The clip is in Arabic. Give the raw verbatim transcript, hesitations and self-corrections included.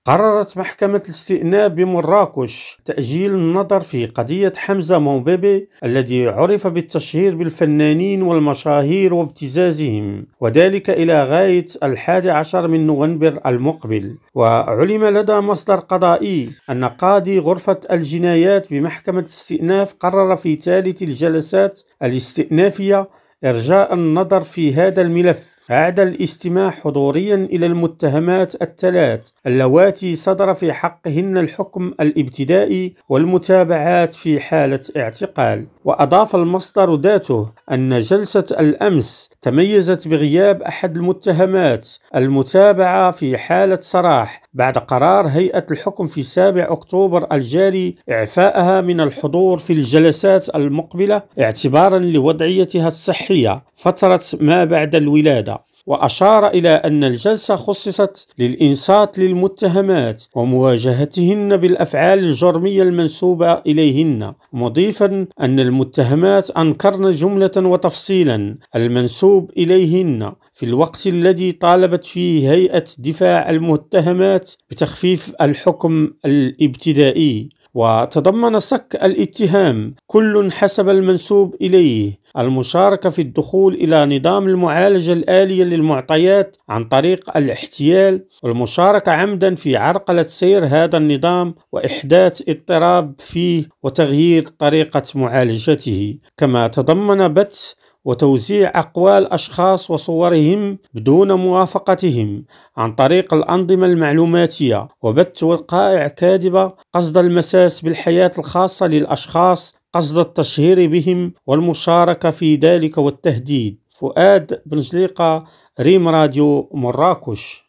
قررت محكمة الاستئناف بمراكش تأجيل النظر في قضية حمزة موبيبي الذي عرف بالتشهير بالفنانين والمشاهير وابتزازهم، وذلك إلى غاية الحادي عشر من نوفمبر المقبل. وعلم لدى مصدر قضائي أن قاضي غرفة الجنايات بمحكمة الاستئناف قرر في ثالث الجلسات الاستئنافية إرجاء النظر في هذا الملف بعد الاستماع حضوريا إلى المتهمات الثلاث اللواتي صدر في حقهن الحكم الابتدائي والمتابعات في حالة اعتقال. وأضاف المصدر ذاته أن جلسة الأمس تميزت بغياب أحد المتهمات المتابعة في حالة سراح بعد قرار هيئة الحكم في سابع أكتوبر الجاري إعفائها من الحضور في الجلسات المقبلة اعتبارا لوضعيتها الصحية فترة ما بعد الولادة. وأشار إلى أن الجلسة خصصت للإنصات للمتهمات ومواجهتهن بالأفعال الجرمية المنسوبة إليهن، مضيفا أن المتهمات أنكرن جملة وتفصيلا المنسوب إليهن في الوقت الذي طالبت فيه هيئة دفاع المتهمات بتخفيف الحكم الابتدائي. وتضمن صك الاتهام كل حسب المنسوب إليه المشاركة في الدخول إلى نظام المعالجة الآلية للمعطيات عن طريق الاحتيال، والمشاركة عمدا في عرقلة سير هذا النظام وإحداث اضطراب فيه وتغيير طريقة معالجته. كما تضمن بث وتوزيع أقوال أشخاص وصورهم بدون موافقتهم عن طريق الأنظمة المعلوماتية، وبث وقائع كاذبة قصد المساس بالحياة الخاصة للأشخاص قصد التشهير بهم والمشاركة في ذلك والتهديد. فؤاد بن جليقة، ريم راديو، مراكش.